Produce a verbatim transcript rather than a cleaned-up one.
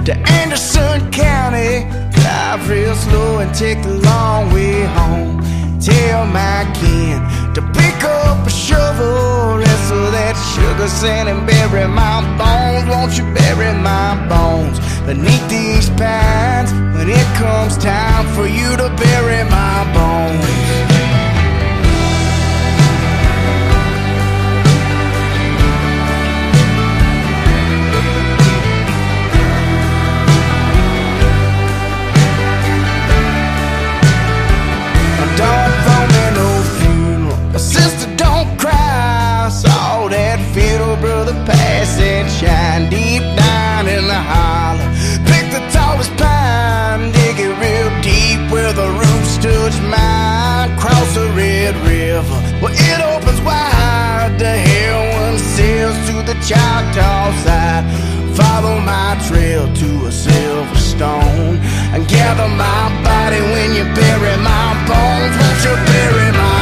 to Anderson County. Drive real slow and take the long way home. Tell my kin to pick up a shovel, wrestle that sugar sand and bury my bones. Won't you bury my bones beneath these pines when it comes time for you to bury my bones? Don't throw me no funeral, sister, don't cry. Saw that fiddle brother pass and shine deep down in the hollow. Pick the tallest pine, dig it real deep where the roots touch mine. Cross the Red River, well it opens wide. The heroin sails to the Choctaw side. Follow my trail to a silver stone and gather my body when you bury my bones. Won't you bury my